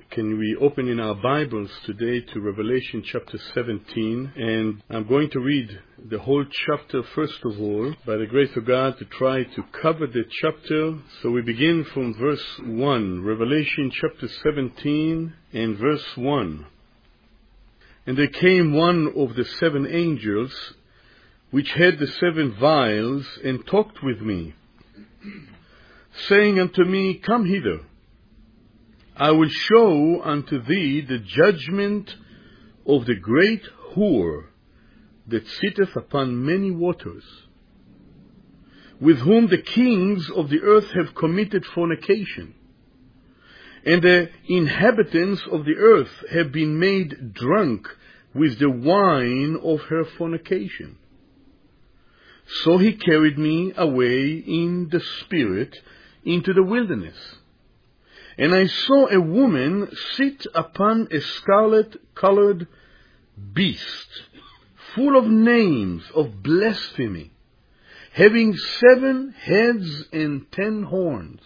Can we open in our Bibles today to Revelation chapter 17? And I'm going to read the whole chapter first of all, by the grace of God, to try to cover the chapter. So we begin from verse 1, Revelation chapter 17 and verse 1. And there came one of the seven angels, which had the seven vials, and talked with me, saying unto me, Come hither, I will show unto thee the judgment of the great whore that sitteth upon many waters, with whom the kings of the earth have committed fornication, and the inhabitants of the earth have been made drunk with the wine of her fornication. So he carried me away in the spirit into the wilderness. And I saw a woman sit upon a scarlet-colored beast, full of names of blasphemy, having 7 heads and 10 horns.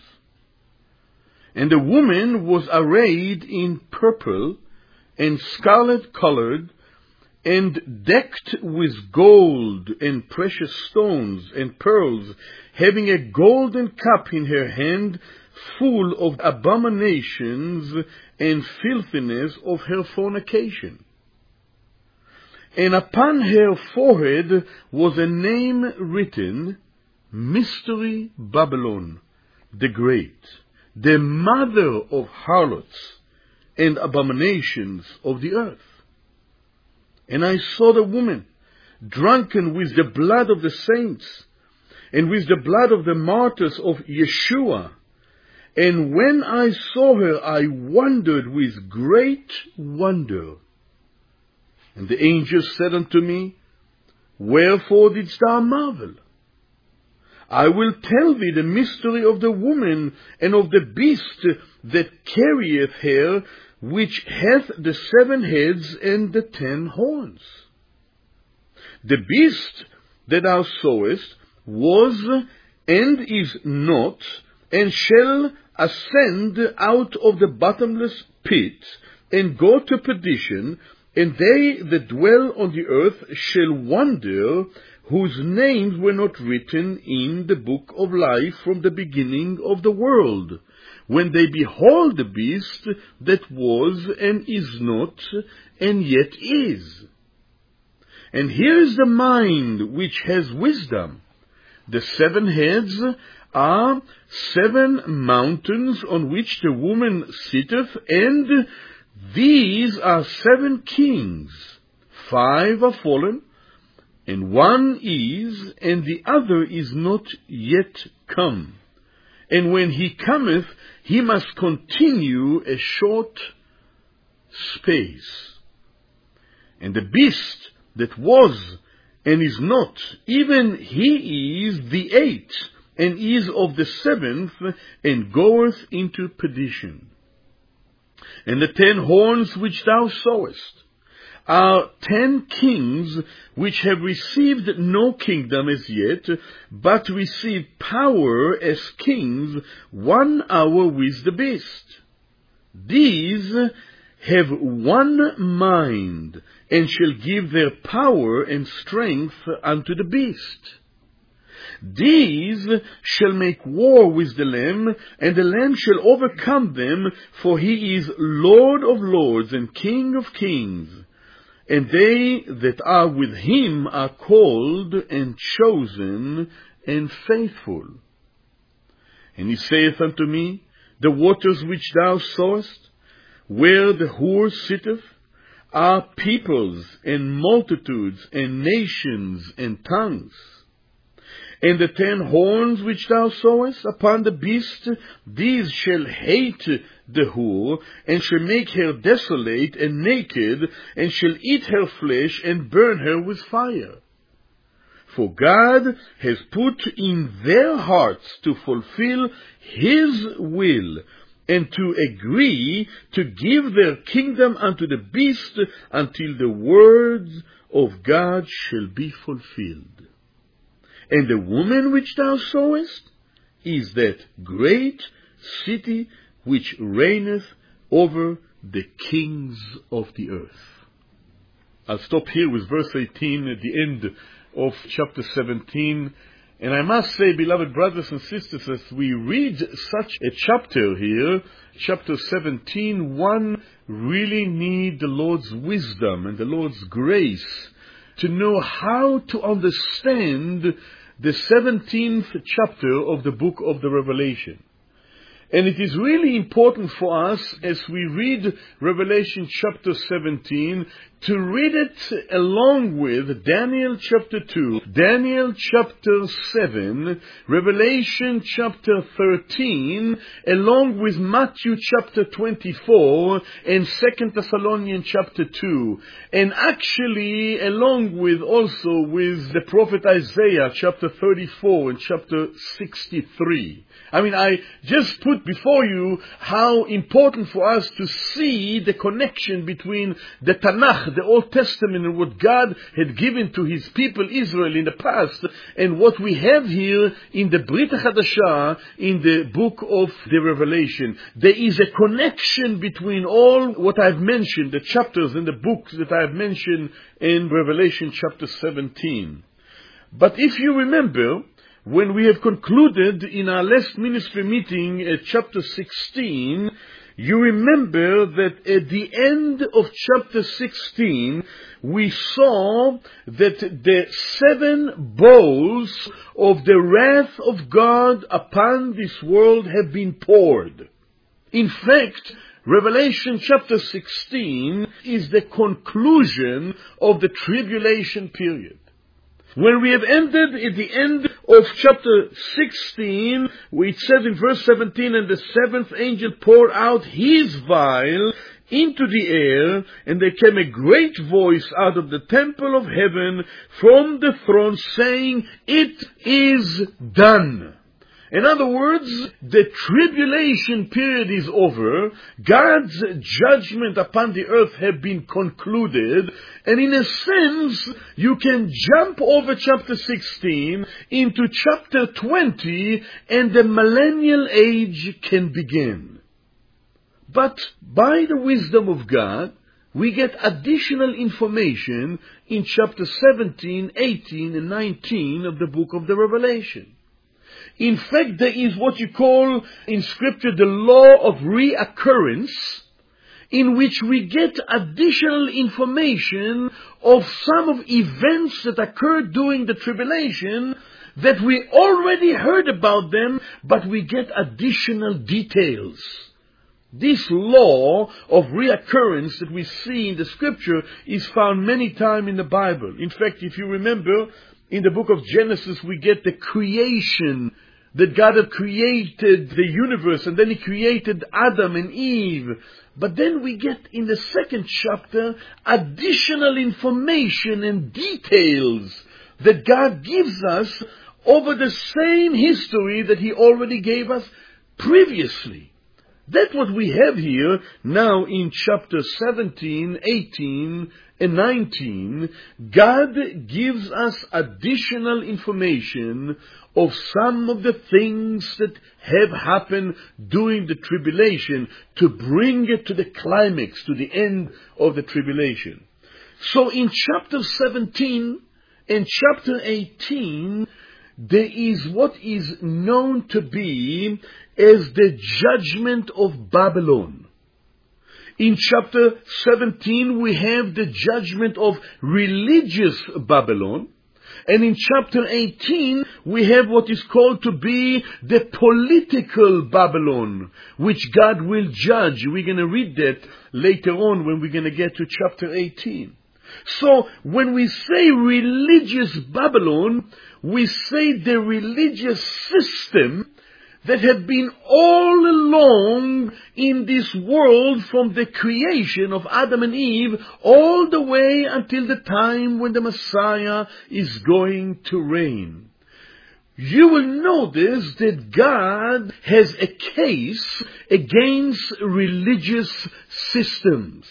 And the woman was arrayed in purple and scarlet-colored, and decked with gold and precious stones and pearls, having a golden cup in her hand, full of abominations and filthiness of her fornication. And upon her forehead was a name written, Mystery Babylon the Great, the mother of harlots and abominations of the earth. And I saw the woman drunken with the blood of the saints, and with the blood of the martyrs of Yeshua. And when I saw her, I wondered with great wonder. And the angel said unto me, Wherefore didst thou marvel? I will tell thee the mystery of the woman and of the beast that carrieth her, which hath the 7 heads and the 10 horns. The beast that thou sawest was and is not, and shall ascend out of the bottomless pit, and go to perdition, and they that dwell on the earth shall wonder, whose names were not written in the book of life from the beginning of the world, when they behold the beast that was and is not, and yet is. And here is the mind which has wisdom. The 7 heads are 7 mountains on which the woman sitteth, and these are 7 kings. 5 are fallen, and 1 is, and the other is not yet come. And when he cometh, he must continue a short space. And the beast that was and is not, even he is the 8th, and is of the 7th, and goeth into perdition. And the 10 horns which thou sawest are 10 kings, which have received no kingdom as yet, but receive power as kings 1 hour with the beast. These have one mind, and shall give their power and strength unto the beast. These shall make war with the Lamb, and the Lamb shall overcome them, for he is Lord of lords and King of kings. And they that are with him are called and chosen and faithful. And he saith unto me, The waters which thou sawest, where the whore sitteth, are peoples and multitudes and nations and tongues. And the 10 horns which thou sawest upon the beast, these shall hate the whore, and shall make her desolate and naked, and shall eat her flesh, and burn her with fire. For God has put in their hearts to fulfill his will, and to agree to give their kingdom unto the beast, until the words of God shall be fulfilled. And the woman which thou sawest is that great city which reigneth over the kings of the earth. I'll stop here with verse 18 at the end of chapter 17. And I must say, beloved brothers and sisters, as we read such a chapter here, chapter 17, one really needs the Lord's wisdom and the Lord's grace to know how to understand the 17th chapter of the book of the Revelation. And it is really important for us, as we read Revelation chapter 17, to read it along with Daniel chapter 2, Daniel chapter 7, Revelation chapter 13, along with Matthew chapter 24, and 2 Thessalonians chapter 2, and actually along with also with the prophet Isaiah chapter 34 and chapter 63. I just put before you how important for us to see the connection between the Tanakh, the Old Testament, and what God had given to His people Israel in the past, and what we have here in the Brit Hadashah, in the book of the Revelation. There is a connection between all what I've mentioned, the chapters and the books that I've mentioned in Revelation chapter 17. But if you remember, when we have concluded in our last ministry meeting at chapter 16, you remember that at the end of chapter 16, we saw that the 7 bowls of the wrath of God upon this world have been poured. In fact, Revelation chapter 16 is the conclusion of the tribulation period. When we have ended at the end of chapter 16, it says in verse 17, and the 7th angel poured out his vial into the air, and there came a great voice out of the temple of heaven from the throne saying, "It is done." In other words, the tribulation period is over. God's judgment upon the earth have been concluded. And in a sense, you can jump over chapter 16 into chapter 20 and the millennial age can begin. But by the wisdom of God, we get additional information in chapter 17, 18, and 19 of the book of the Revelation. In fact, there is what you call in Scripture the law of reoccurrence, in which we get additional information of some of events that occurred during the tribulation that we already heard about them, but we get additional details. This law of reoccurrence that we see in the Scripture is found many times in the Bible. In fact, if you remember, in the book of Genesis, we get the creation, that God had created the universe, and then He created Adam and Eve. But then we get in the 2nd chapter additional information and details that God gives us over the same history that He already gave us previously. That's what we have here now in chapter 17, 18, and 19. God gives us additional information of some of the things that have happened during the tribulation to bring it to the climax, to the end of the tribulation. So in chapter 17 and chapter 18, there is what is known to be as the judgment of Babylon. In chapter 17, we have the judgment of religious Babylon. And in chapter 18, we have what is called to be the political Babylon, which God will judge. We're going to read that later on when we're going to get to chapter 18. So, when we say religious Babylon, we say the religious system that had been all along in this world from the creation of Adam and Eve all the way until the time when the Messiah is going to reign. You will notice that God has a case against religious systems.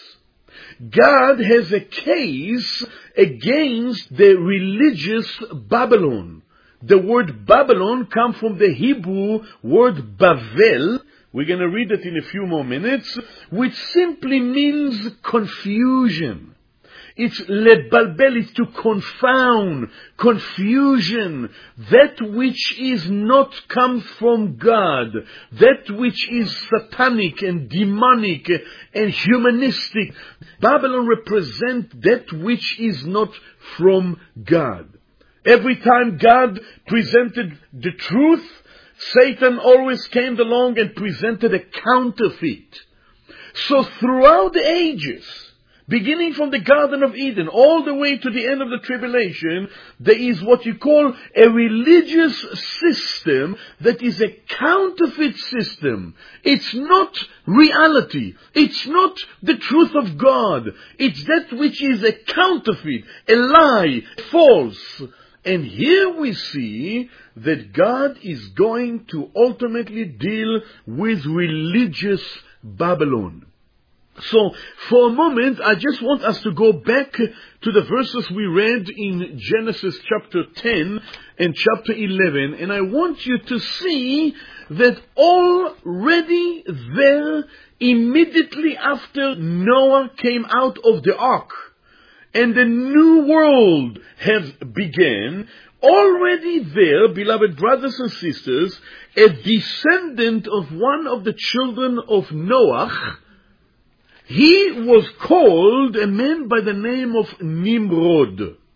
God has a case against the religious Babylon. The word Babylon comes from the Hebrew word Bavel, We're going to read it in a few more minutes, which simply means confusion. It's lebalbel, it's to confound, confusion, that which is not come from God, that which is satanic and demonic and humanistic. Babylon represents that which is not from God. Every time God presented the truth, Satan always came along and presented a counterfeit. So throughout the ages, beginning from the Garden of Eden all the way to the end of the tribulation, there is what you call a religious system that is a counterfeit system. It's not reality. It's not the truth of God. It's that which is a counterfeit, a lie, false. And here we see that God is going to ultimately deal with religious Babylon. So, for a moment, I just want us to go back to the verses we read in Genesis chapter 10 and chapter 11. And I want you to see that already there, immediately after Noah came out of the ark, and the new world has begun, already there, beloved brothers and sisters, a descendant of one of the children of Noah, he was called a man by the name of Nimrod.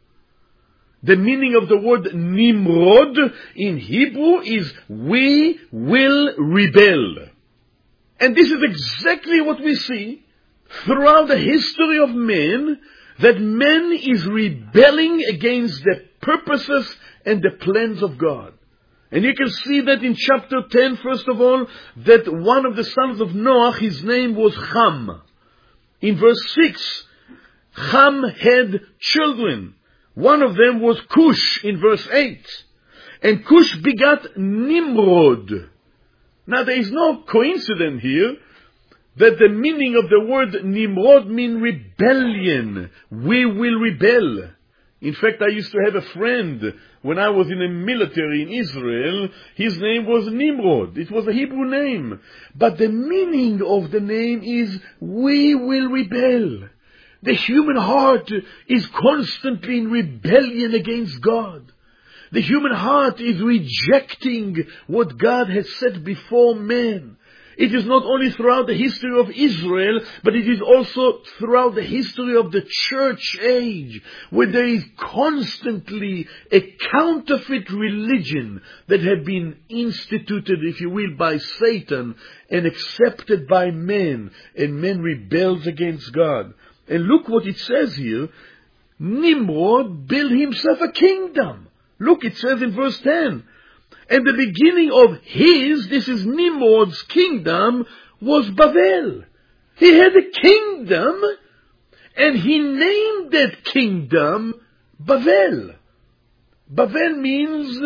The meaning of the word Nimrod in Hebrew is we will rebel. And this is exactly what we see throughout the history of man, that man is rebelling against the purposes and the plans of God. And you can see that in chapter 10, first of all, that one of the sons of Noah, his name was Ham. In verse 6, Ham had children. One of them was Cush in verse 8. And Cush begat Nimrod. Now there is no coincidence here that the meaning of the word Nimrod means rebellion. We will rebel. In fact, I used to have a friend when I was in the military in Israel. His name was Nimrod. It was a Hebrew name. But the meaning of the name is we will rebel. The human heart is constantly in rebellion against God. The human heart is rejecting what God has set before man. It is not only throughout the history of Israel, but it is also throughout the history of the church age, where there is constantly a counterfeit religion that had been instituted, if you will, by Satan and accepted by men, and men rebels against God. And look what it says here. Nimrod built himself a kingdom. Look, it says in verse 10. And the beginning of this is Nimrod's kingdom, was Babel. He had a kingdom, and he named that kingdom Babel. Babel means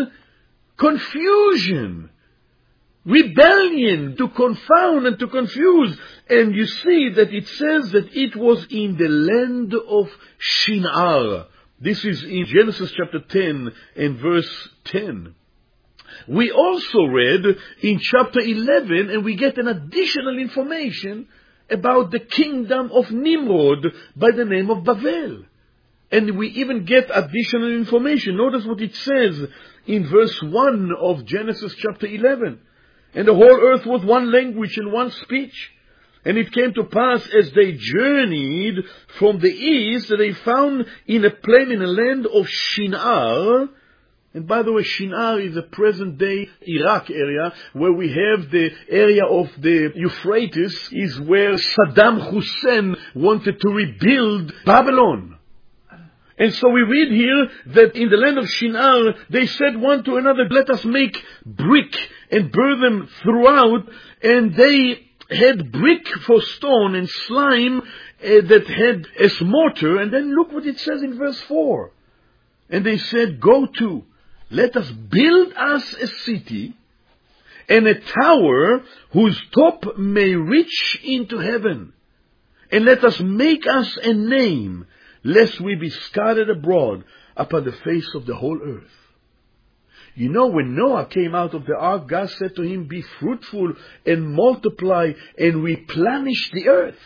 confusion, rebellion, to confound and to confuse. And you see that it says that it was in the land of Shinar. This is in Genesis chapter 10 and verse 10. We also read in chapter 11, and we get an additional information about the kingdom of Nimrod by the name of Babel. And we even get additional information. Notice what it says in verse 1 of Genesis chapter 11. And the whole earth was one language and one speech. And it came to pass as they journeyed from the east that they found in a plain in the land of Shinar. And by the way, Shinar is a present-day Iraq area, where we have the area of the Euphrates, is where Saddam Hussein wanted to rebuild Babylon. And so we read here that in the land of Shinar, they said one to another, let us make brick and burn them throughout. And they had brick for stone and slime that had as mortar. And then look what it says in verse 4. And they said, go to, let us build us a city and a tower whose top may reach into heaven. And let us make us a name, lest we be scattered abroad upon the face of the whole earth. You know, when Noah came out of the ark, God said to him, be fruitful and multiply and replenish the earth.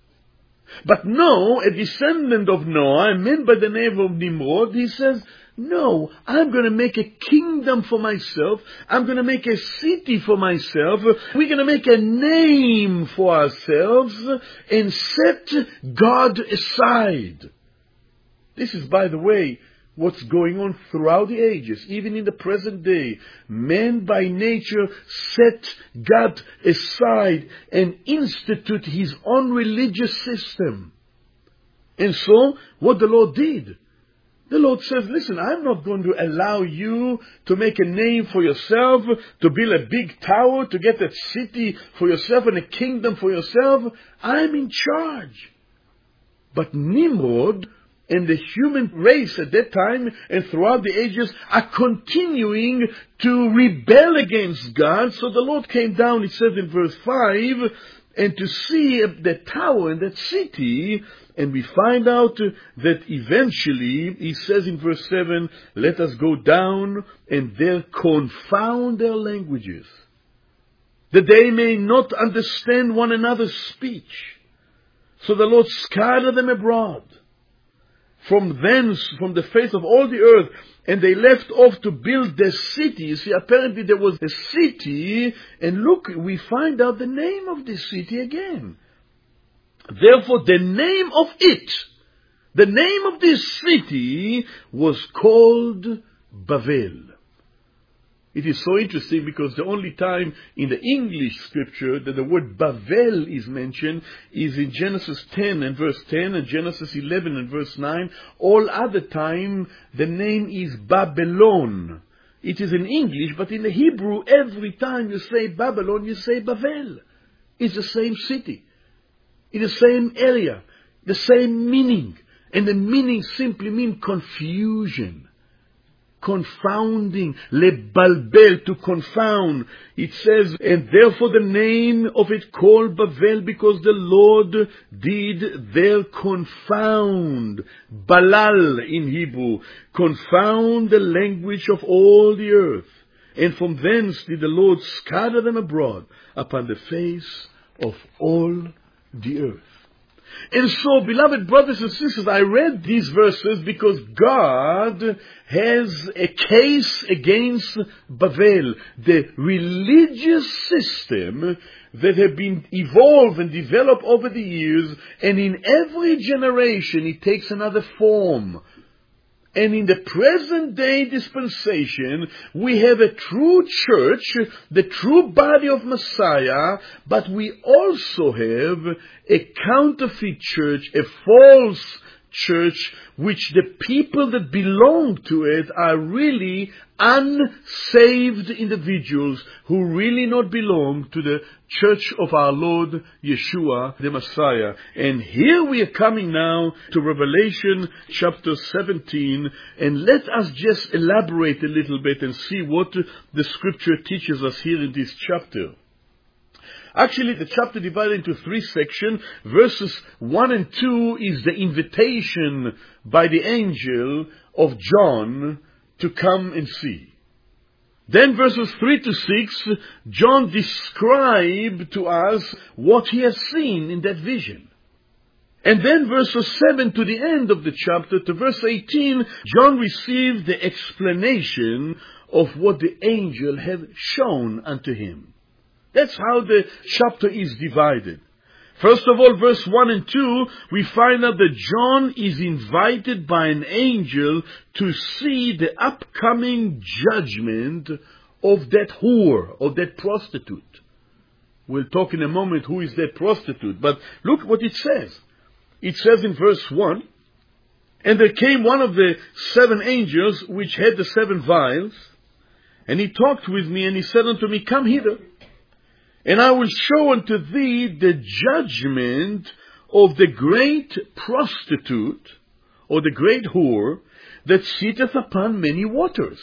But no, a descendant of Noah, a man by the name of Nimrod, he says, no, I'm going to make a kingdom for myself. I'm going to make a city for myself. We're going to make a name for ourselves and set God aside. This is, by the way, what's going on throughout the ages, even in the present day. Man by nature set God aside and institute his own religious system. And so, what the Lord did, the Lord says, listen, I'm not going to allow you to make a name for yourself, to build a big tower, to get a city for yourself and a kingdom for yourself. I'm in charge. But Nimrod and the human race at that time and throughout the ages are continuing to rebel against God. So the Lord came down, it says in verse 5, and to see the tower and that city. And we find out that eventually, he says in verse 7, let us go down and there confound their languages, that they may not understand one another's speech. So the Lord scattered them abroad from thence, from the face of all the earth, and they left off to build their city. You see, apparently there was a city, and look, we find out the name of this city again. Therefore, the name of it, the name of this city was called Bavel. It is so interesting because the only time in the English scripture that the word Bavel is mentioned is in Genesis 10 and verse 10 and Genesis 11 and verse 9. All other time the name is Babylon. It is in English, but in the Hebrew, every time you say Babylon, you say Bavel. It's the same city. In the same area, the same meaning. And the meaning simply means confusion, confounding, lebalbel, to confound. It says, and therefore the name of it called Bavel, because the Lord did there confound, balal in Hebrew, confound the language of all the earth. And from thence did the Lord scatter them abroad upon the face of all the earth. And so, beloved brothers and sisters, I read these verses because God has a case against Bavel, the religious system that have been evolved and developed over the years, and in every generation it takes another form. And in the present day dispensation, we have a true church, the true body of Messiah, but we also have a counterfeit church, a false church, which the people that belong to it are really unsaved individuals who really not belong to the church of our Lord Yeshua, the Messiah. And here we are coming now to Revelation chapter 17, and let us just elaborate a little bit and see what the scripture teaches us here in this chapter. Actually, the chapter divided into three sections. Verses 1 and 2 is the invitation by the angel of John to come and see. Then verses 3 to 6, John described to us what he has seen in that vision. And then verses 7 to the end of the chapter, to verse 18, John received the explanation of what the angel had shown unto him. That's how the chapter is divided. First of all, verse 1 and 2, we find out that John is invited by an angel to see the upcoming judgment of that whore, of that prostitute. We'll talk in a moment who is that prostitute. But look what it says. It says in verse 1, and there came one of the 7 angels which had the 7 vials, and he talked with me, and he said unto me, come hither. And I will show unto thee the judgment of the great prostitute, or the great whore, that sitteth upon many waters,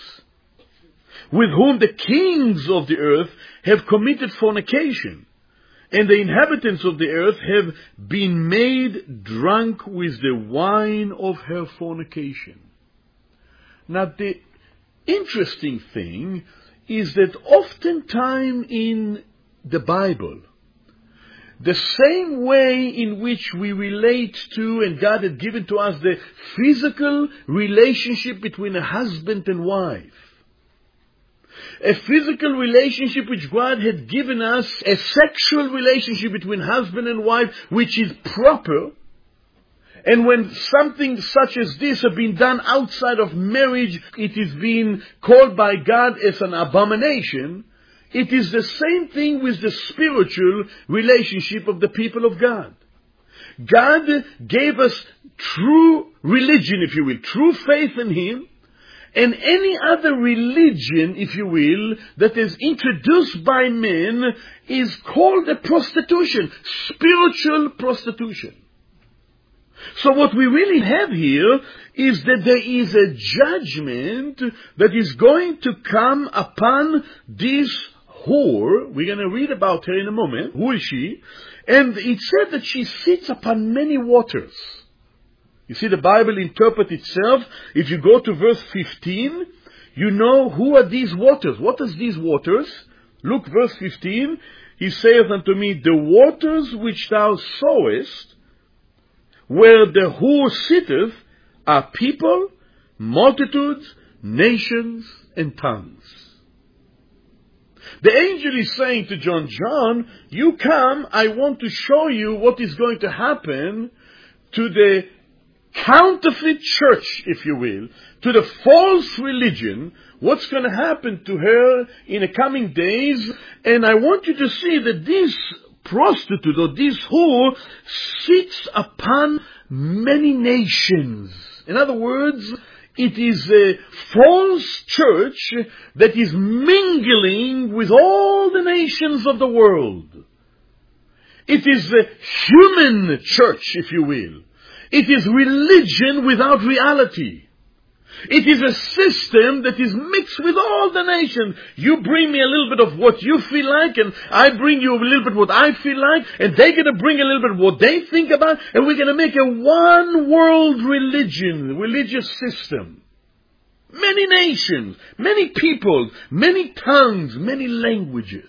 with whom the kings of the earth have committed fornication, and the inhabitants of the earth have been made drunk with the wine of her fornication. Now, the interesting thing is that oftentimes in the Bible, the same way in which we relate to, and God had given to us, the physical relationship between a husband and wife, a physical relationship which God had given us, a sexual relationship between husband and wife which is proper, and when something such as this has been done outside of marriage, it is being called by God as an abomination. It is the same thing with the spiritual relationship of the people of God. God gave us true religion, if you will, true faith in Him, and any other religion, if you will, that is introduced by men is called a prostitution, spiritual prostitution. So what we really have here is that there is a judgment that is going to come upon this whore. We're going to read about her in a moment. Who is she? And it said that she sits upon many waters. You see, the Bible interprets itself. If you go to verse 15, you know who are these waters. What is these waters? Look, verse 15. He saith unto me, the waters which thou sawest, where the whore sitteth, are people, multitudes, nations, and tongues. The angel is saying to John, you come, I want to show you what is going to happen to the counterfeit church, if you will, to the false religion, what's going to happen to her in the coming days. And I want you to see that this prostitute or this whore sits upon many nations. In other words, it is a false church that is mingling with all the nations of the world. It is a human church, if you will. It is religion without reality. It is a system that is mixed with all the nations. You bring me a little bit of what you feel like, and I bring you a little bit what I feel like, and they're going to bring a little bit what they think about, and we're going to make a one world religion, religious system. Many nations, many people, many tongues, many languages.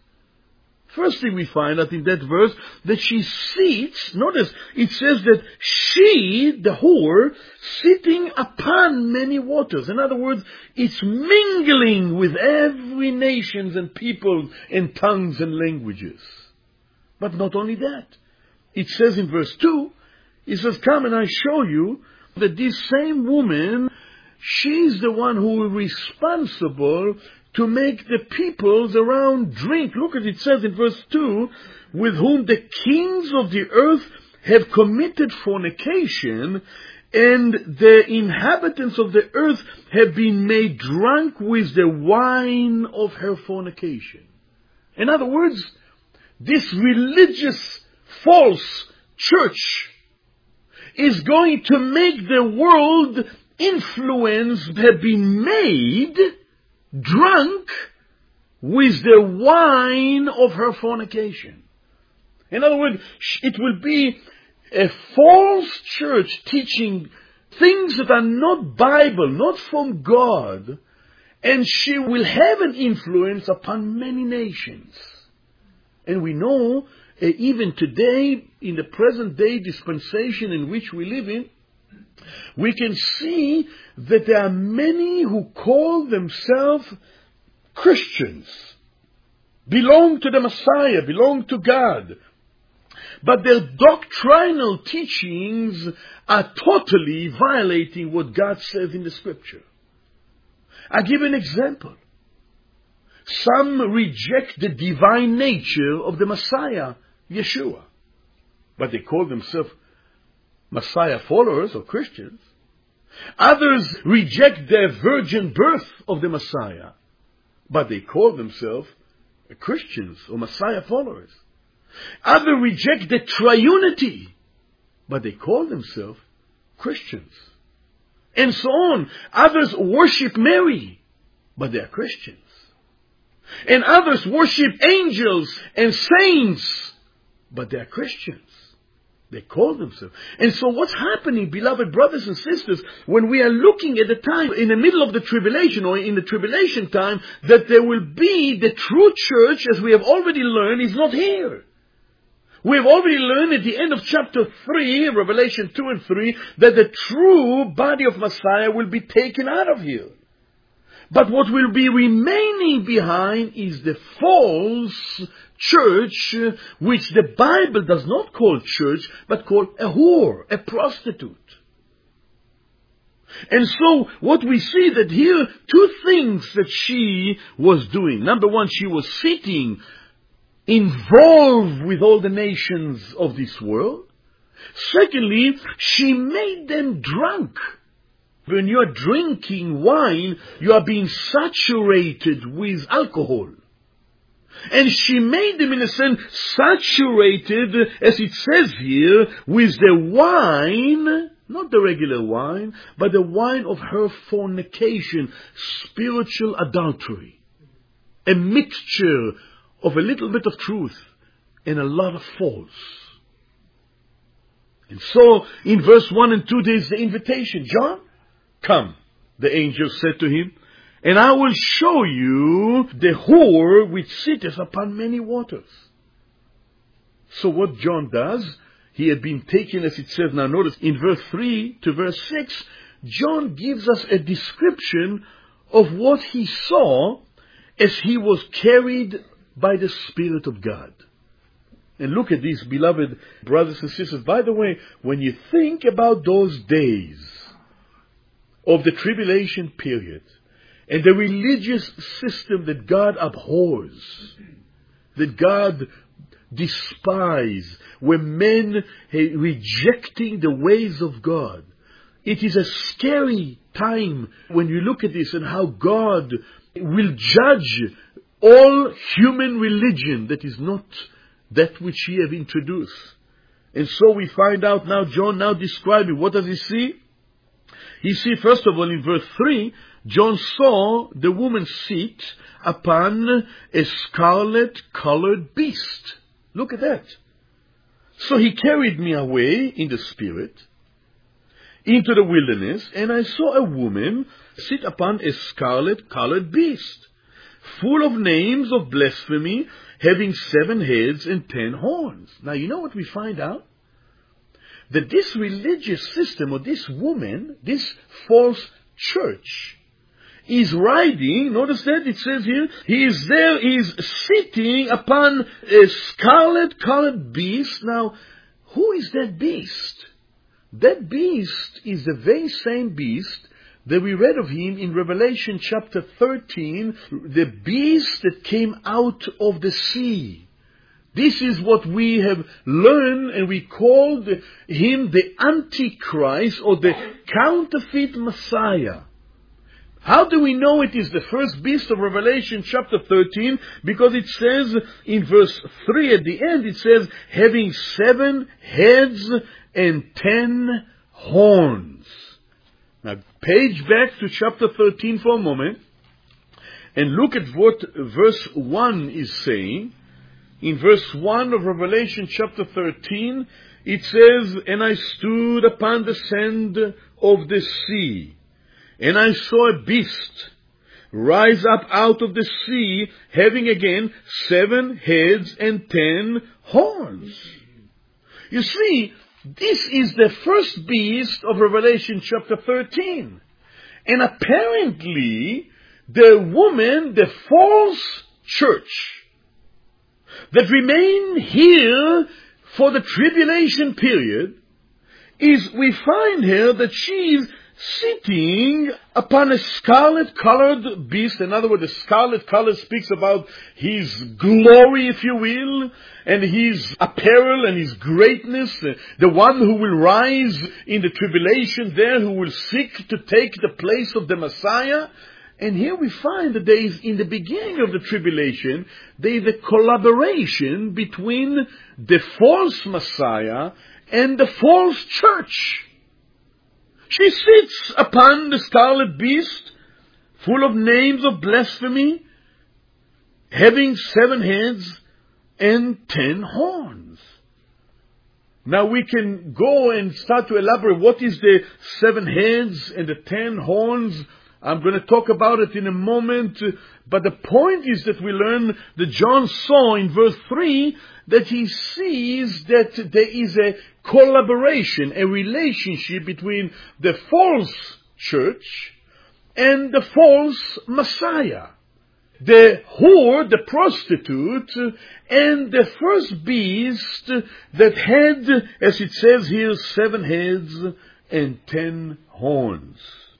First thing we find out in that verse, that she sits, notice, it says that she, the whore, sitting upon many waters. In other words, it's mingling with every nations and people and tongues and languages. But not only that. It says in verse 2, it says, come and I show you that this same woman, she's the one who is responsible to make the peoples around drink. Look at it says in verse 2, with whom the kings of the earth have committed fornication, and the inhabitants of the earth have been made drunk with the wine of her fornication. In other words, this religious false church is going to make the world influenced, have been made drunk with the wine of her fornication. In other words, it will be a false church teaching things that are not Bible, not from God, and she will have an influence upon many nations. And we know, even today, in the present day dispensation in which we live in, we can see that there are many who call themselves Christians, belong to the Messiah, belong to God, but their doctrinal teachings are totally violating what God says in the Scripture. I'll give an example. Some reject the divine nature of the Messiah, Yeshua, but they call themselves Messiah followers or Christians. Others reject the virgin birth of the Messiah, but they call themselves Christians or Messiah followers. Others reject the triunity, but they call themselves Christians. And so on. Others worship Mary, but they are Christians. And others worship angels and saints, but they are Christians. They call themselves. And so what's happening, beloved brothers and sisters, when we are looking at the time in the middle of the tribulation or in the tribulation time, that there will be the true church, as we have already learned, is not here. We have already learned at the end of chapter 3, Revelation 2 and 3, that the true body of Messiah will be taken out of here. But what will be remaining behind is the false church, which the Bible does not call church, but call a whore, a prostitute. And so what we see that here, two things that she was doing. Number one, she was sitting involved with all the nations of this world. Secondly, she made them drunk. When you are drinking wine, you are being saturated with alcohol. And she made them, in a sense, saturated, as it says here, with the wine, not the regular wine, but the wine of her fornication, spiritual adultery. A mixture of a little bit of truth and a lot of false. And so, in verse 1 and 2, there is the invitation. John, come, the angel said to him, and I will show you the whore which sitteth upon many waters. So what John does, he had been taken, as it says, now notice, in verse 3 to verse 6, John gives us a description of what he saw as he was carried by the Spirit of God. And look at these, beloved brothers and sisters. By the way, when you think about those days of the tribulation period, and the religious system that God abhors, that God despises, where men rejecting the ways of God. It is a scary time when you look at this and how God will judge all human religion that is not that which He have introduced. And so we find out now, John now describing, what does he see? He see, first of all, in verse 3, John saw the woman sit upon a scarlet-colored beast. Look at that. So he carried me away in the spirit into the wilderness, and I saw a woman sit upon a scarlet-colored beast, full of names of blasphemy, having 7 heads and 10 horns. Now, you know what we find out? That this religious system, or this woman, this false church, is riding, notice that it says here, he is sitting upon a scarlet-colored beast. Now, who is that beast? That beast is the very same beast that we read of him in Revelation chapter 13, the beast that came out of the sea. This is what we have learned, and we called him the Antichrist, or the counterfeit Messiah. How do we know it is the first beast of Revelation chapter 13? Because it says in verse 3 at the end, it says, having 7 heads and 10 horns. Now, page back to chapter 13 for a moment, and look at what verse 1 is saying. In verse 1 of Revelation chapter 13, it says, and I stood upon the sand of the sea, and I saw a beast rise up out of the sea, having again 7 heads and 10 horns. You see, this is the first beast of Revelation chapter 13. And apparently, the woman, the false church, that remain here for the tribulation period, is, we find here that she's sitting upon a scarlet-colored beast. In other words, the scarlet color speaks about his glory, if you will, and his apparel and his greatness, the one who will rise in the tribulation there, who will seek to take the place of the Messiah. And here we find that there is, in the beginning of the tribulation, there is a collaboration between the false Messiah and the false church. She sits upon the scarlet beast, full of names of blasphemy, having 7 heads and 10 horns. Now we can go and start to elaborate what is the 7 heads and the 10 horns. I'm going to talk about it in a moment. But the point is that we learn that John saw in verse 3 that he sees that there is a collaboration, a relationship between the false church and the false Messiah. The whore, the prostitute, and the first beast that had, as it says here, 7 heads and 10 horns.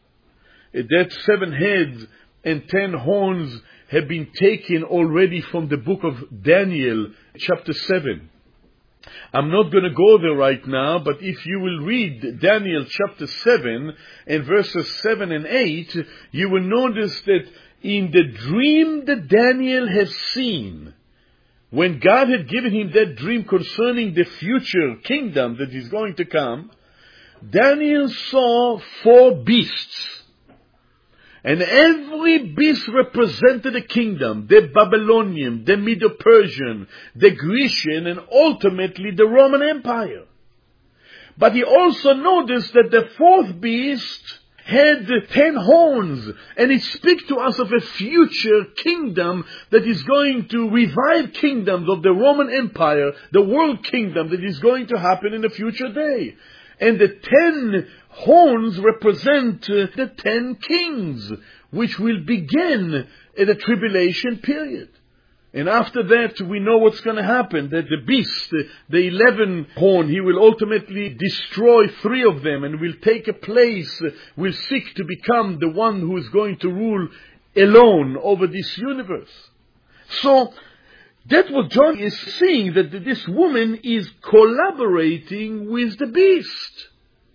That 7 heads and 10 horns have been taken already from the book of Daniel, chapter 7. I'm not going to go there right now, but if you will read Daniel chapter 7 and verses 7 and 8, you will notice that in the dream that Daniel has seen, when God had given him that dream concerning the future kingdom that is going to come, Daniel saw 4 beasts. And every beast represented a kingdom, the Babylonian, the Medo-Persian, the Grecian, and ultimately the Roman Empire. But he also noticed that the 4th beast had 10 horns, and it speaks to us of a future kingdom that is going to revive kingdoms of the Roman Empire, the world kingdom that is going to happen in the future day. And the 10 horns represent the 10 kings, which will begin in the tribulation period. And after that, we know what's going to happen, that the beast, the 11th horn, he will ultimately destroy 3 of them and will take a place, will seek to become the one who is going to rule alone over this universe. So, that's what John is seeing, that this woman is collaborating with the beast.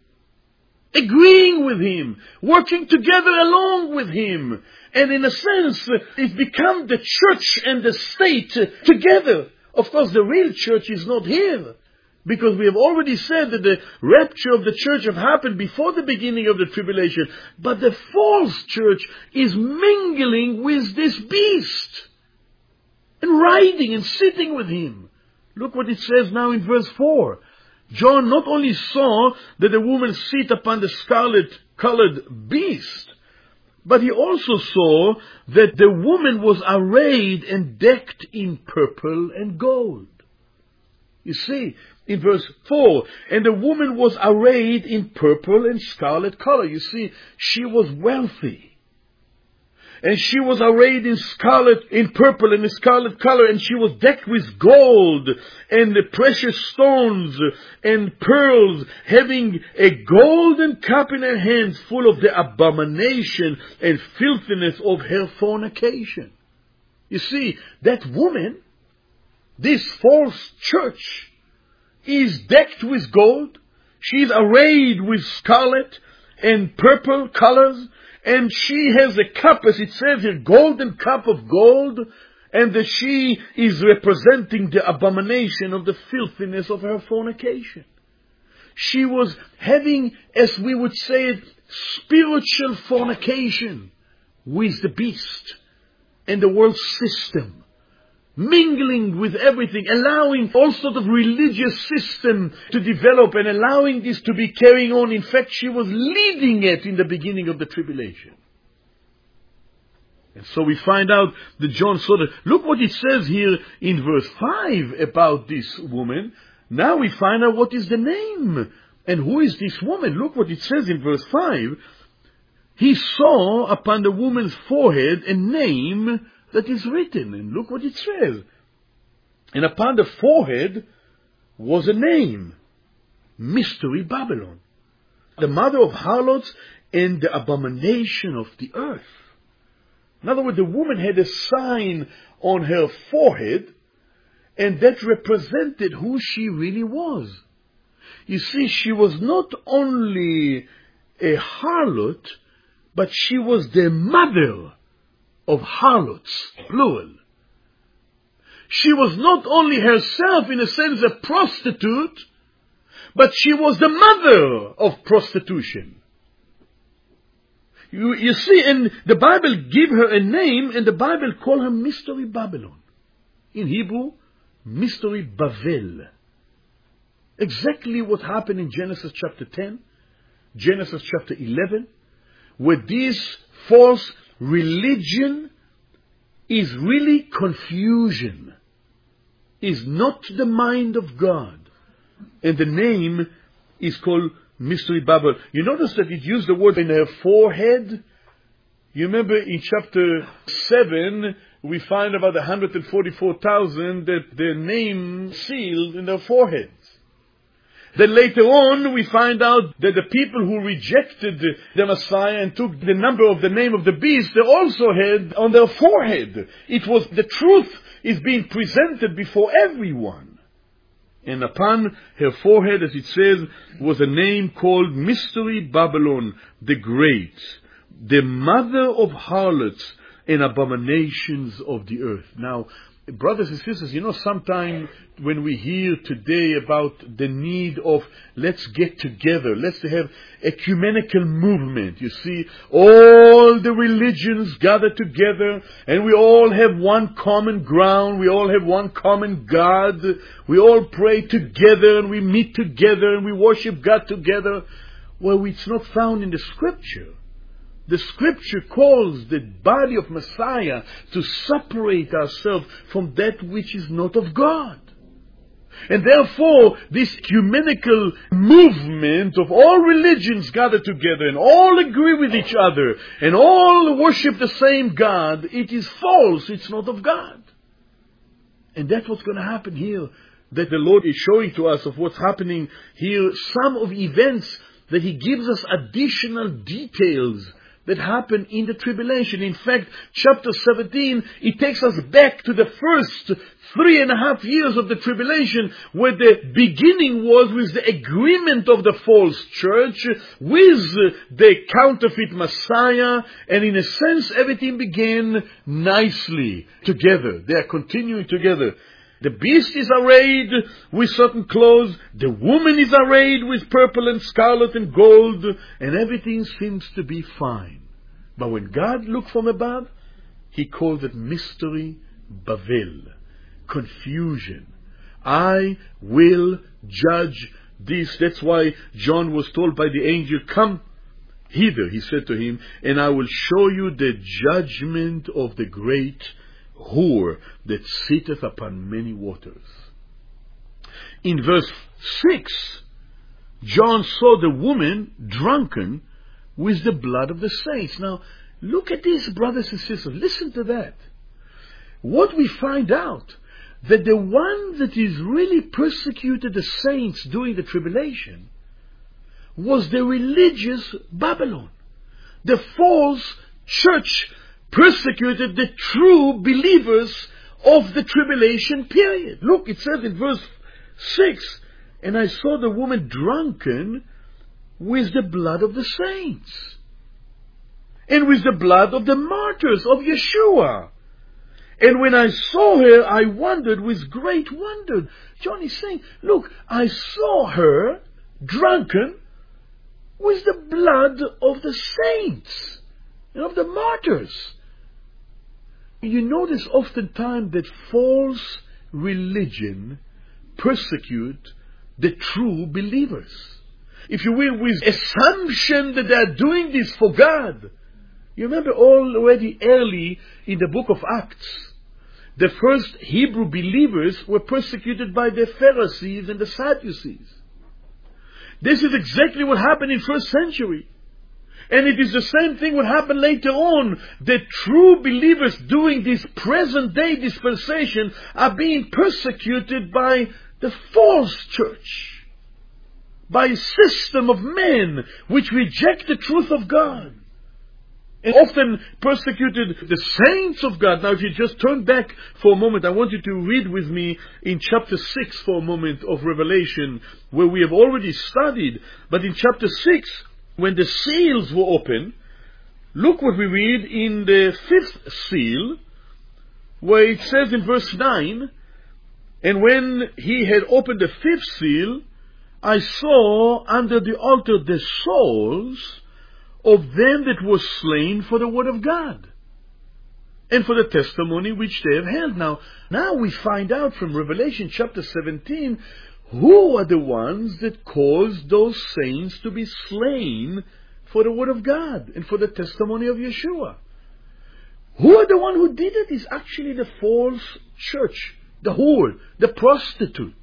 Agreeing with him, working together along with him. And in a sense, it's become the church and the state together. Of course, the real church is not here. Because we have already said that the rapture of the church have happened before the beginning of the tribulation. But the false church is mingling with this beast. And riding and sitting with him. Look what it says now in verse 4. John not only saw that the woman sit upon the scarlet-colored beast, but he also saw that the woman was arrayed and decked in purple and gold. You see, in verse 4, and the woman was arrayed in purple and scarlet color. You see, she was wealthy. And she was arrayed in purple and scarlet color, and she was decked with gold and the precious stones and pearls, having a golden cup in her hands full of the abomination and filthiness of her fornication. You see, that woman, this false church, is decked with gold. She is arrayed with scarlet and purple colors. And she has a cup, as it says here, golden cup of gold, and that she is representing the abomination of the filthiness of her fornication. She was having, as we would say it, spiritual fornication with the beast and the world system. Mingling with everything, allowing all sorts of religious system to develop and allowing this to be carrying on. In fact, she was leading it in the beginning of the tribulation. And so we find out that John saw that. Look what it says here in verse 5 about this woman. Now we find out what is the name and who is this woman. Look what it says in verse 5. He saw upon the woman's forehead a name that is written. And look what it says. And upon the forehead was a name. Mystery Babylon. The mother of harlots and the abomination of the earth. In other words, the woman had a sign on her forehead, and that represented who she really was. You see, she was not only a harlot, but she was the mother of harlots, plural. She was not only herself, in a sense, a prostitute, but she was the mother of prostitution. You see, and the Bible give her a name, and the Bible call her Mystery Babylon. In Hebrew, Mystery Bavel. exactly what happened in Genesis chapter 10, Genesis chapter 11, where this false religion is really confusion, is not the mind of God. And the name is called Mystery Babel. You notice that it used the word in her forehead. You remember in chapter 7, we find about 144,000 that their name sealed in their foreheads. Then later on, we find out that the people who rejected the Messiah and took the number of the name of the beast, they also had on their forehead. It was the truth is being presented before everyone. And upon her forehead, as it says, was a name called Mystery Babylon the Great, the mother of harlots and abominations of the earth. Now, brothers and sisters, sometimes when we hear today about the need of let's get together, let's have ecumenical movement. You see, all the religions gather together and we all have one common ground, we all have one common God, we all pray together and we meet together and we worship God together. Well, it's not found in the Scripture. The Scripture calls the body of Messiah to separate ourselves from that which is not of God. And therefore, this ecumenical movement of all religions gathered together and all agree with each other and all worship the same God, it is false, it's not of God. And that's what's going to happen here, that the Lord is showing to us of what's happening here, some of events that He gives us additional details that happen in the tribulation. In fact, chapter 17, it takes us back to the first 3.5 years of the tribulation, where the beginning was with the agreement of the false church with the counterfeit Messiah, and in a sense everything began nicely together. They are continuing together. The beast is arrayed with certain clothes. The woman is arrayed with purple and scarlet and gold. And everything seems to be fine. But when God looked from above, He called it Mystery Babel. Confusion. I will judge this. That's why John was told by the angel, come hither, he said to him, and I will show you the judgment of the great whore that sitteth upon many waters. In verse 6, John saw the woman drunken with the blood of the saints. Now, look at this, brothers and sisters. Listen to that. What we find out, that the one that is really persecuted the saints during the tribulation was the religious Babylon. The false church persecuted the true believers of the tribulation period. Look, it says in verse 6, and I saw the woman drunken with the blood of the saints and with the blood of the martyrs of Yeshua. And when I saw her, I wondered with great wonder. John is saying, look, I saw her drunken with the blood of the saints and of the martyrs. You notice oftentimes that false religion persecute the true believers. If you will, with assumption that they are doing this for God. You remember already early in the book of Acts, the first Hebrew believers were persecuted by the Pharisees and the Sadducees. This is exactly what happened in first century. And it is the same thing what happened later on. The true believers doing this present day dispensation are being persecuted by the false church, by a system of men which reject the truth of God, and often persecuted the saints of God. Now if you just turn back for a moment, I want you to read with me in chapter 6 for a moment of Revelation, where we have already studied. But in chapter 6, when the seals were open, look what we read in the 5th seal, where it says in verse 9, and when he had opened the 5th seal, I saw under the altar the souls of them that were slain for the word of God and for the testimony which they have held. Now we find out from Revelation chapter 17 who are the ones that caused those saints to be slain for the word of God and for the testimony of Yeshua? Who are the one who did it? Is actually the false church, the whore, the prostitute,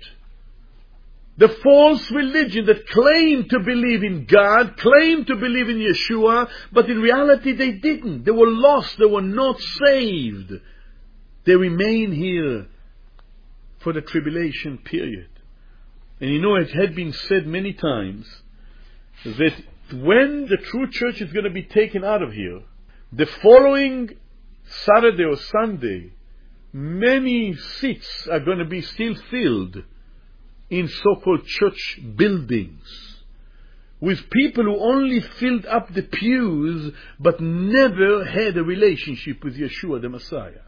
the false religion that claimed to believe in God, claimed to believe in Yeshua, but in reality they didn't. They were lost. They were not saved. They remain here for the tribulation period. And you know, it had been said many times that when the true church is going to be taken out of here, the following Saturday or Sunday, many seats are going to be still filled in so-called church buildings with people who only filled up the pews but never had a relationship with Yeshua the Messiah.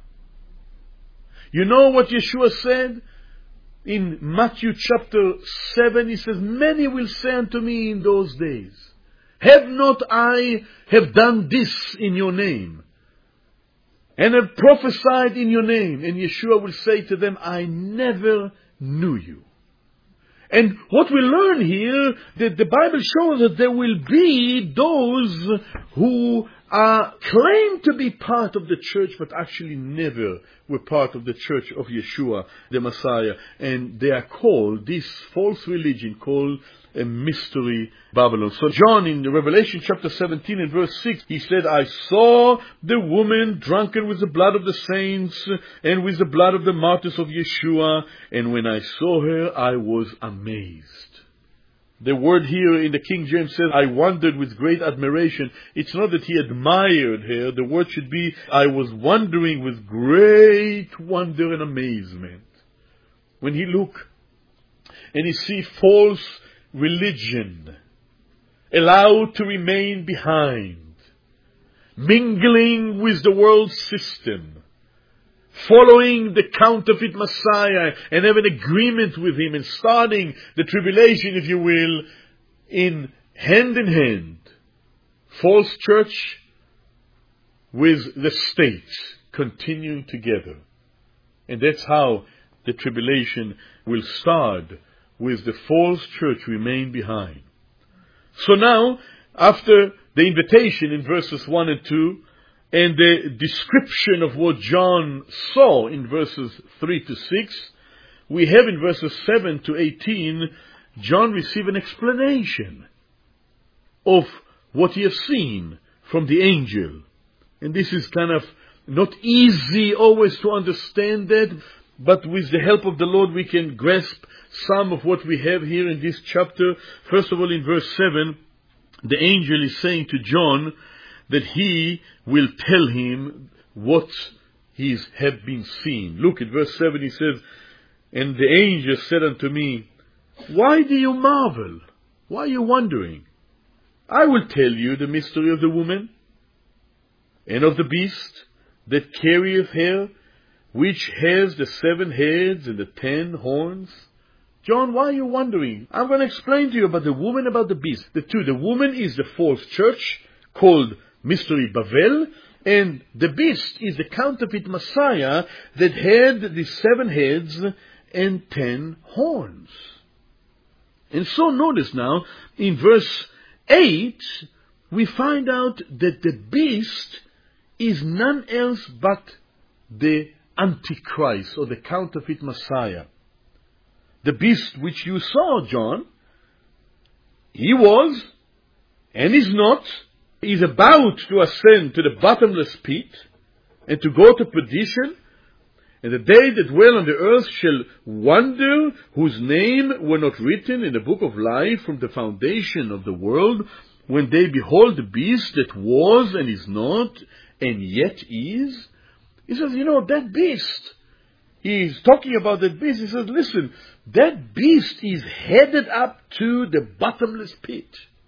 You know what Yeshua said? In Matthew chapter 7, he says, many will say unto me in those days, have not I have done this in your name? And have prophesied in your name? And Yeshua will say to them, I never knew you. And what we learn here, that the Bible shows that there will be those who claim to be part of the church, but actually never were part of the church of Yeshua, the Messiah. And they are called, this false religion called a mystery Babylon. So John in Revelation chapter 17 and verse 6, he said, I saw the woman drunken with the blood of the saints and with the blood of the martyrs of Yeshua. And when I saw her, I was amazed. The word here in the King James says, I wondered with great admiration. It's not that he admired her. The word should be, I was wondering with great wonder and amazement. When he look and he see false religion allowed to remain behind, mingling with the world system, following the counterfeit Messiah and have an agreement with him and starting the tribulation, if you will, in hand, false church with the state continuing together. And that's how the tribulation will start, with the false church remain behind. So now, after the invitation in verses 1 and 2, and the description of what John saw in verses 3 to 6, we have in verses 7 to 18, John received an explanation of what he has seen from the angel. And this is kind of not easy always to understand that, but with the help of the Lord we can grasp some of what we have here in this chapter. First of all, in verse 7, the angel is saying to John that he will tell him what he had been seen. Look at verse 7, he says, and the angel said unto me, why do you marvel? Why are you wondering? I will tell you the mystery of the woman, and of the beast that carrieth her, which has the 7 heads and the 10 horns. John, why are you wondering? I'm going to explain to you about the woman, about the beast. The two, the woman is the false church, called Mystery Bavel, and the beast is the counterfeit Messiah that had the 7 heads and 10 horns. And so notice now, in verse 8, we find out that the beast is none else but the Antichrist, or the counterfeit Messiah. The beast which you saw, John, he was, and is not, is about to ascend to the bottomless pit, and to go to perdition, and the they that dwell on the earth shall wonder, whose name were not written in the book of life from the foundation of the world, when they behold the beast that was and is not, and yet is. He says, you know, that beast, he's talking about that beast, he says, listen, that beast is headed up to the bottomless pit.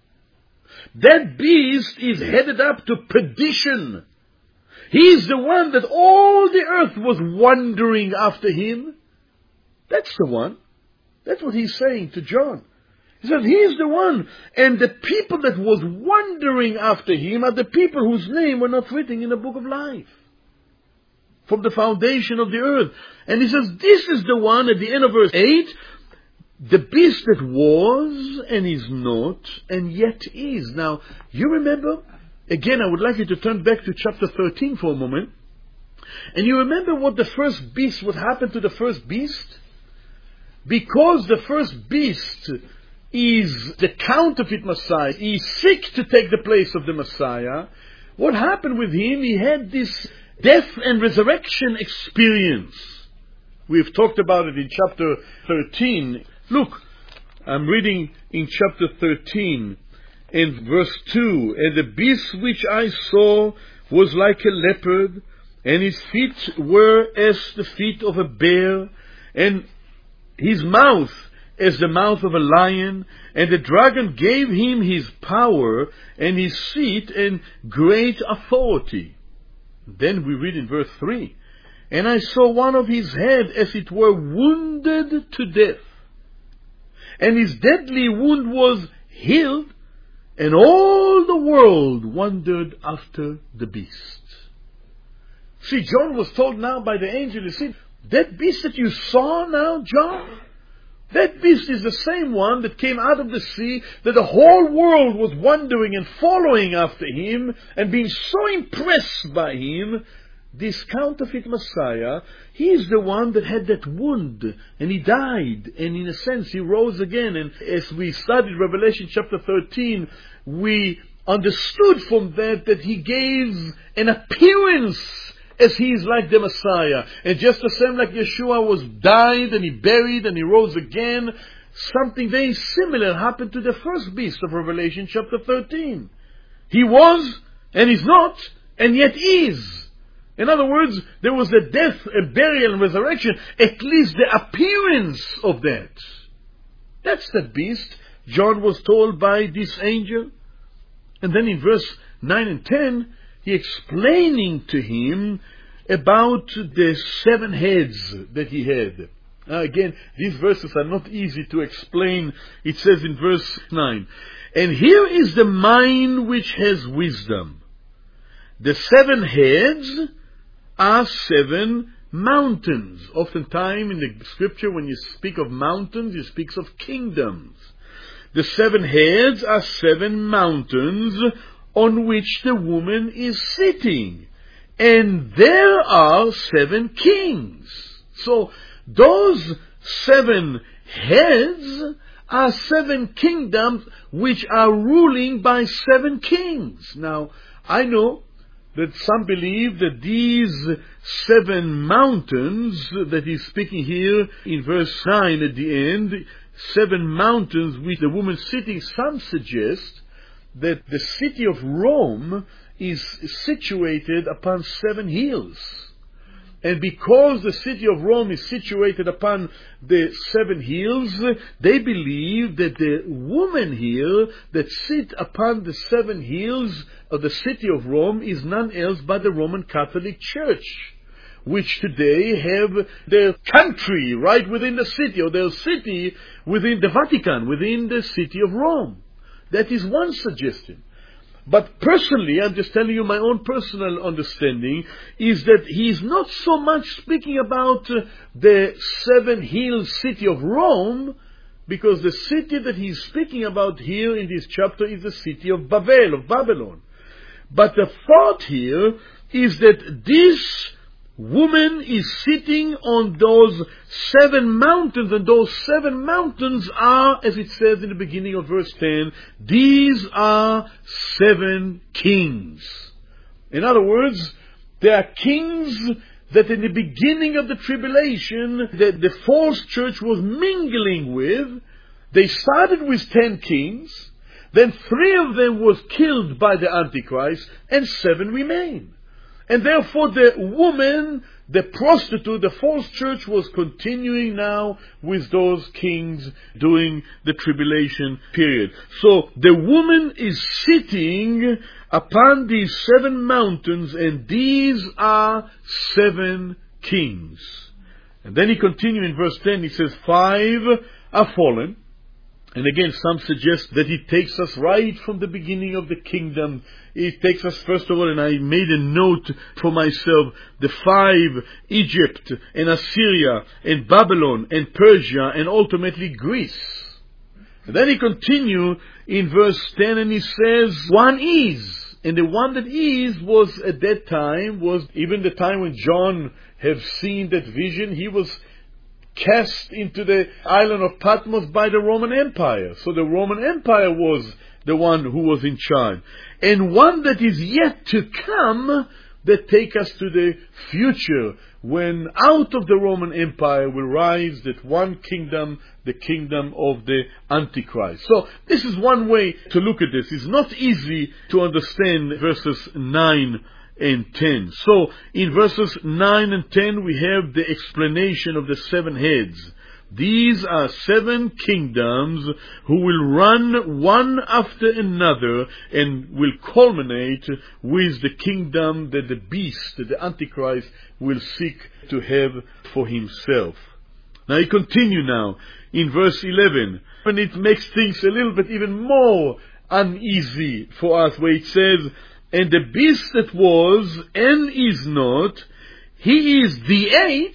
That beast is headed up to perdition. He's the one that all the earth was wandering after him. That's the one. That's what he's saying to John. He says, he's the one. And the people that was wandering after him are the people whose name were not written in the book of life, from the foundation of the earth. And he says, this is the one, at the end of verse 8, the beast that was and is not and yet is. Now, you remember, again, I would like you to turn back to chapter 13 for a moment. And you remember what the first beast, what happened to the first beast? Because the first beast is the counterfeit Messiah, he is sick to take the place of the Messiah. What happened with him? He had this death and resurrection experience. We've talked about it in chapter 13. Look, I'm reading in chapter 13 in verse 2. And the beast which I saw was like a leopard, and his feet were as the feet of a bear, and his mouth as the mouth of a lion. And the dragon gave him his power and his seat and great authority. Then we read in verse 3, and I saw one of his head as it were wounded to death, and his deadly wound was healed, and all the world wondered after the beast. See, John was told now by the angel, you see, that beast that you saw now, John, that beast is the same one that came out of the sea, that the whole world was wondering and following after him and being so impressed by him. This counterfeit Messiah, he is the one that had that wound, and he died, and in a sense he rose again. And as we studied Revelation chapter 13, we understood from that he gave an appearance as he is like the Messiah. And just the same like Yeshua was died and he buried and he rose again, something very similar happened to the first beast of Revelation chapter 13. He was and is not and yet is. In other words, there was a death, a burial and resurrection, at least the appearance of that. That's that beast John was told by this angel. And then in verse 9 and 10, he explaining to him about the 7 heads that he had. Again, these verses are not easy to explain. It says in verse 9, and here is the mind which has wisdom. The 7 heads are 7 mountains. Oftentimes in the scripture, when you speak of mountains, you speak of kingdoms. The 7 heads are 7 mountains on which the woman is sitting. And there are 7 kings. So those 7 heads are 7 kingdoms which are ruling by 7 kings. Now, I know that some believe that these 7 mountains that he's speaking here in verse 9 at the end, 7 mountains with the woman sitting, some suggest that the city of Rome is situated upon 7 hills. And because the city of Rome is situated upon the 7 hills, they believe that the woman here that sit upon the 7 hills of the city of Rome is none else but the Roman Catholic Church, which today have their country right within the city, or their city within the Vatican, within the city of Rome. That is one suggestion. But personally, I'm just telling you my own personal understanding, is that he is not so much speaking about the 7 hill city of Rome, because the city that he's speaking about here in this chapter is the city of Babylon. But the thought here is that this woman is sitting on those 7 mountains, and those 7 mountains are, as it says in the beginning of verse 10, these are 7 kings. In other words, there are kings that in the beginning of the tribulation, the false church was mingling with. They started with 10 kings, then 3 of them was killed by the Antichrist, and 7 remained. And therefore the woman, the prostitute, the false church was continuing now with those kings during the tribulation period. So the woman is sitting upon these 7 mountains, and these are 7 kings. And then he continues in verse 10, he says, 5 are fallen, And again, some suggest that it takes us right from the beginning of the kingdom. It takes us, first of all, and I made a note for myself, the 5, Egypt and Assyria and Babylon and Persia and ultimately Greece. And then he continues in verse 10 and he says, one is. And the one that is was at that time, was even the time when John have seen that vision, he was cast into the island of Patmos by the Roman Empire. So the Roman Empire was the one who was in charge. And one that is yet to come, that take us to the future, when out of the Roman Empire will rise that one kingdom, the kingdom of the Antichrist. So this is one way to look at this. It's not easy to understand verses 9 and 10. So in verses 9 and 10 we have the explanation of the 7 heads. These are 7 kingdoms who will run one after another and will culminate with the kingdom that the beast, that the Antichrist, will seek to have for himself. Now he continues now in verse 11, and it makes things a little bit even more uneasy for us, where it says, and the beast that was and is not, he is the 8th,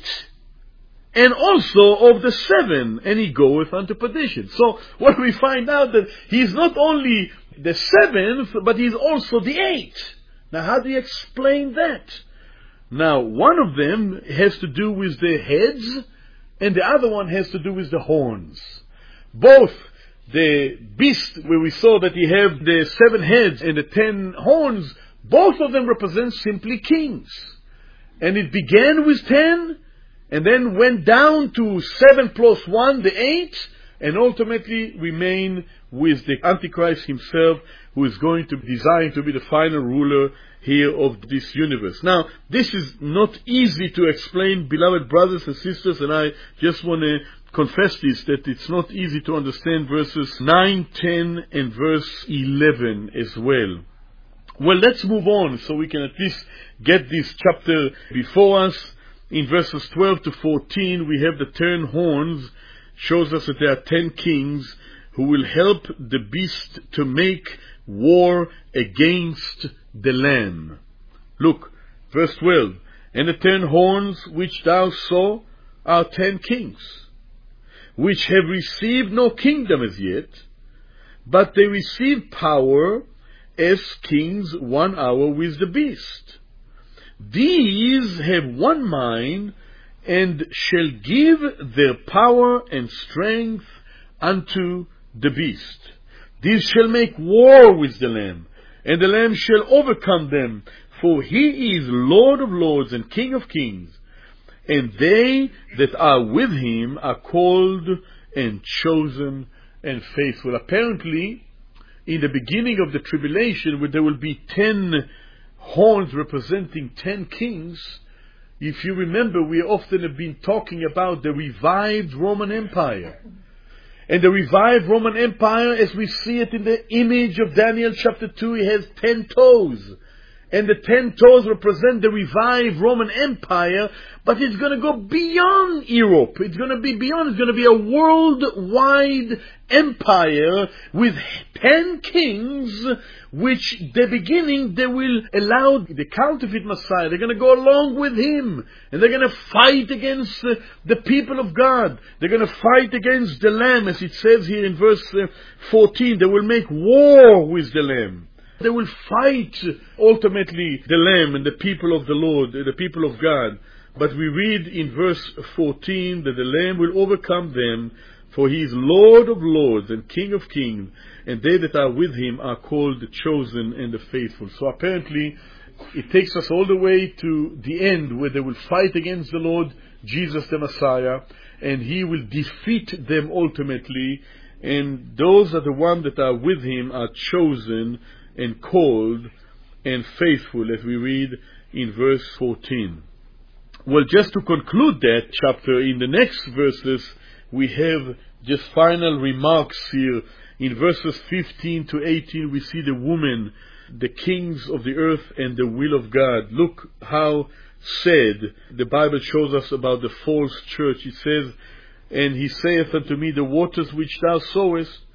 and also of the 7, and he goeth unto perdition. So what we find out that he is not only the 7th, but he is also the 8th. Now how do you explain that? Now one of them has to do with the heads, and the other one has to do with the horns. Both the beast, where we saw that he have the 7 heads and the 10 horns, both of them represent simply kings. And it began with 10, and then went down to 7 plus 1, the 8, and ultimately remain with the Antichrist himself, who is going to be designed to be the final ruler here of this universe. Now, this is not easy to explain, beloved brothers and sisters, and I just want to confess this, that it's not easy to understand verses 9, 10, and verse 11 as well. Well, let's move on so we can at least get this chapter before us. In verses 12 to 14, we have the 10 horns, shows us that there are 10 kings who will help the beast to make war against the Lamb. Look, verse 12, and the 10 horns which thou saw are 10 kings, which have received no kingdom as yet, but they receive power as kings 1 hour with the beast. These have one mind, and shall give their power and strength unto the beast. These shall make war with the Lamb, and the Lamb shall overcome them, for he is Lord of lords and King of kings, and they that are with him are called and chosen and faithful. Apparently, in the beginning of the tribulation, where there will be 10 horns representing 10 kings, if you remember, we often have been talking about the revived Roman Empire. And the revived Roman Empire, as we see it in the image of Daniel chapter 2, it has 10 toes. And the 10 toes represent the revived Roman Empire, but it's going to go beyond Europe. It's going to be beyond. It's going to be a worldwide empire with 10 kings, which the beginning they will allow the counterfeit Messiah. They're going to go along with him, and they're going to fight against the people of God. They're going to fight against the Lamb, as it says here in verse 14. They will make war with the Lamb. They will fight ultimately the Lamb and the people of the Lord, the people of God. But we read in verse 14 that the Lamb will overcome them, for he is Lord of lords and King of kings, and they that are with him are called the chosen and the faithful. So apparently it takes us all the way to the end, where they will fight against the Lord Jesus the Messiah, and he will defeat them ultimately, and those are the ones that are with him are chosen and called and faithful, as we read in verse 14. Well, just to conclude that chapter, in the next verses we have just final remarks here. In verses 15 to 18 we see the woman, the kings of the earth and the will of God. Look how said the Bible shows us about the false church. It says, and he saith unto me, the waters which thou sawest,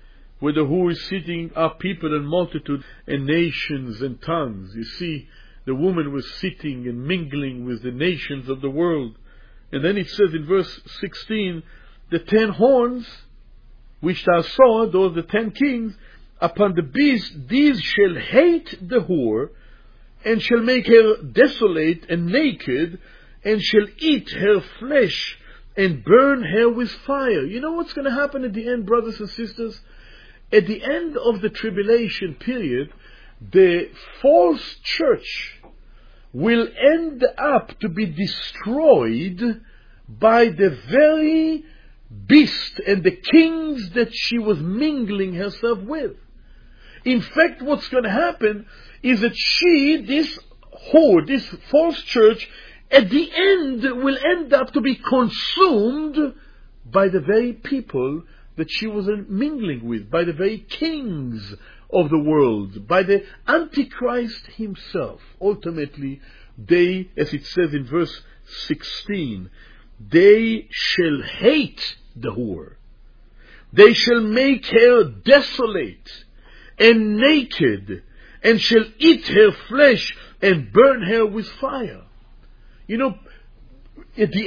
where the who is sitting are people and multitude and nations and tongues. You see, the woman was sitting and mingling with the nations of the world. And then it says in verse 16, the 10 horns which thou saw, those the 10 kings, upon the beast, these shall hate the whore, and shall make her desolate and naked, and shall eat her flesh, and burn her with fire. You know what's going to happen at the end, brothers and sisters? At the end of the tribulation period, the false church will end up to be destroyed by the very beast and the kings that she was mingling herself with. In fact, what's going to happen is that this whore, this false church, at the end will end up to be consumed by the very people that she was mingling with, by the very kings of the world, by the Antichrist himself. Ultimately, they, as it says in verse 16, they shall hate the whore. They shall make her desolate and naked, and shall eat her flesh and burn her with fire. You know, at the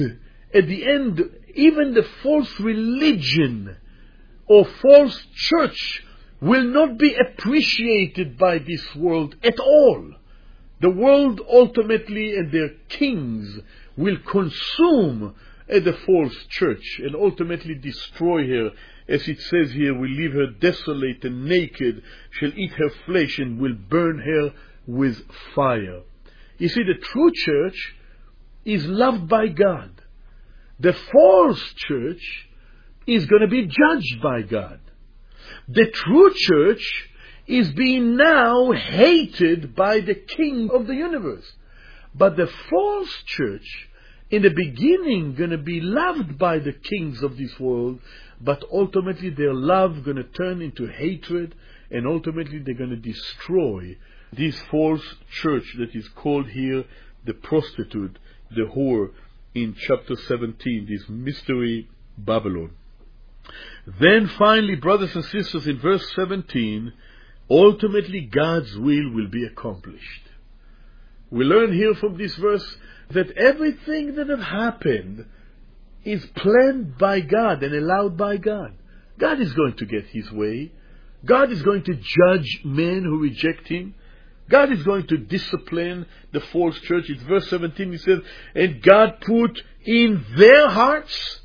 end, even the false religion or false church will not be appreciated by this world at all. The world ultimately and their kings will consume the false church and ultimately destroy her. As it says here, will leave her desolate and naked, shall eat her flesh and will burn her with fire. You see, the true church is loved by God. The false church is going to be judged by God. The true church is being now hated by the King of the universe. But the false church, in the beginning, going to be loved by the kings of this world, but ultimately their love going to turn into hatred, and ultimately they're going to destroy this false church that is called here the prostitute, the whore, in chapter 17, this mystery Babylon. Then finally, brothers and sisters, in verse 17, ultimately God's will be accomplished. We learn here from this verse that everything that have happened is planned by God and allowed by God. God is going to get his way. God is going to judge men who reject him. God is going to discipline the false church. It's verse 17, he says, and God put in their hearts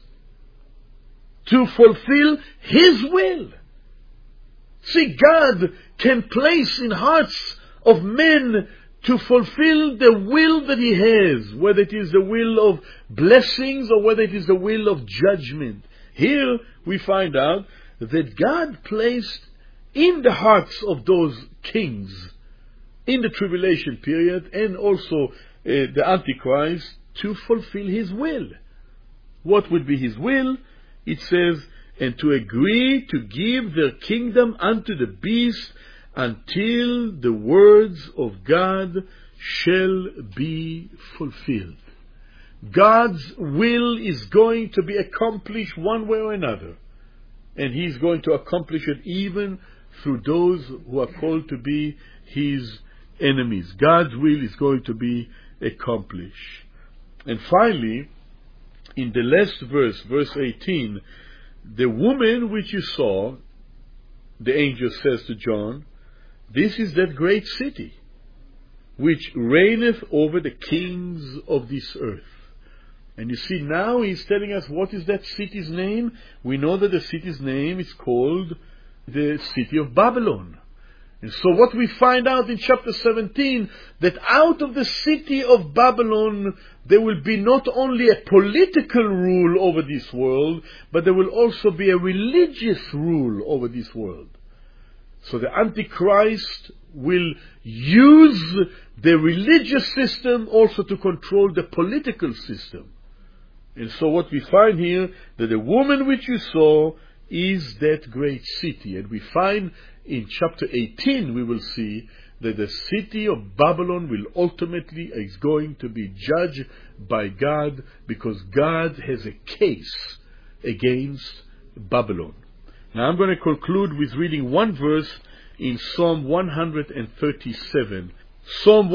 to fulfill his will. See, God can place in hearts of men to fulfill the will that he has, whether it is the will of blessings or whether it is the will of judgment. Here we find out that God placed in the hearts of those kings in the tribulation period and also the Antichrist to fulfill his will. What would be his will? It says, and to agree to give their kingdom unto the beast until the words of God shall be fulfilled. God's will is going to be accomplished one way or another. And he's going to accomplish it even through those who are called to be his enemies. God's will is going to be accomplished. And finally, in the last verse, verse 18, the woman which you saw, the angel says to John, this is that great city, which reigneth over the kings of this earth. And you see, now he's telling us what is that city's name. We know that the city's name is called the city of Babylon. And so what we find out in chapter 17, that out of the city of Babylon, there will be not only a political rule over this world, but there will also be a religious rule over this world. So the Antichrist will use the religious system also to control the political system. And so what we find here, that the woman which you saw is that great city. And we find in chapter 18, we will see that the city of Babylon will ultimately is going to be judged by God, because God has a case against Babylon. Now I'm going to conclude with reading one verse in Psalm 137. Psalm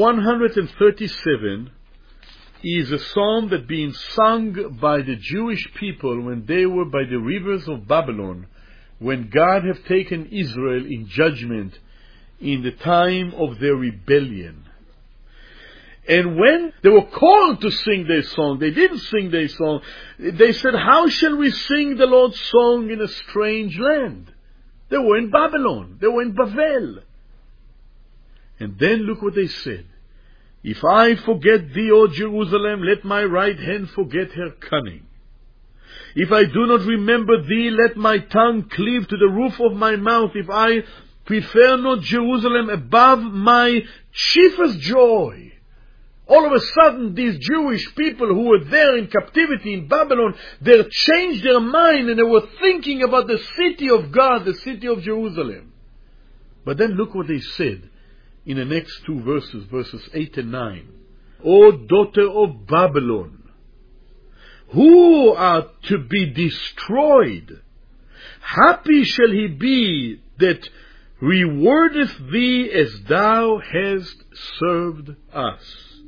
137 is a psalm that being sung by the Jewish people when they were by the rivers of Babylon, when God have taken Israel in judgment in the time of their rebellion. And when they were called to sing their song, they didn't sing their song. They said, how shall we sing the Lord's song in a strange land? They were in Babylon. They were in Bavel. And then look what they said. If I forget thee, O Jerusalem, let my right hand forget her cunning. If I do not remember thee, let my tongue cleave to the roof of my mouth. If I prefer not Jerusalem above my chiefest joy. All of a sudden, these Jewish people who were there in captivity in Babylon, they changed their mind and they were thinking about the city of God, the city of Jerusalem. But then look what they said in the next two verses, verses 8 and 9. O daughter of Babylon, who are to be destroyed, happy shall he be that rewardeth thee as thou hast served us.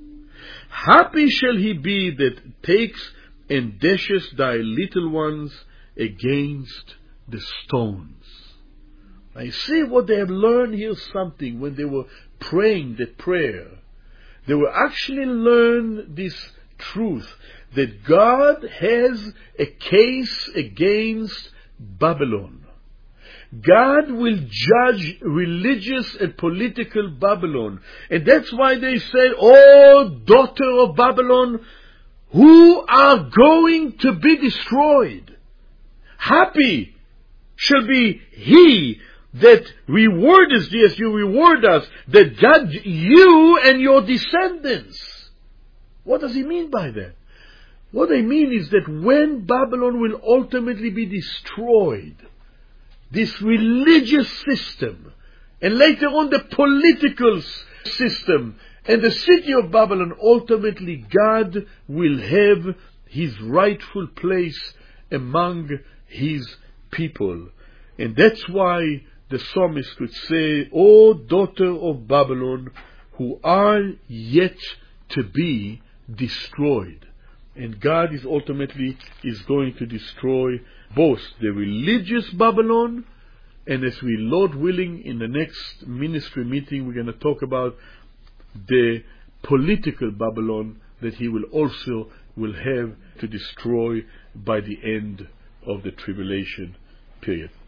Happy shall he be that takes and dashes thy little ones against the stones. I see what they have learned here something when they were praying that prayer. They were actually learn this truth that God has a case against Babylon. God will judge religious and political Babylon. And that's why they said, O daughter of Babylon, who are going to be destroyed. Happy shall be he that rewards thee as you reward us, that judge you and your descendants. What does he mean by that? What I mean is that when Babylon will ultimately be destroyed, this religious system, and later on the political system, and the city of Babylon, ultimately God will have his rightful place among his people. And that's why the psalmist could say, O daughter of Babylon, who are yet to be destroyed. And God is ultimately going to destroy both the religious Babylon, and as we, Lord willing, in the next ministry meeting, we're going to talk about the political Babylon that he will also have to destroy by the end of the tribulation period.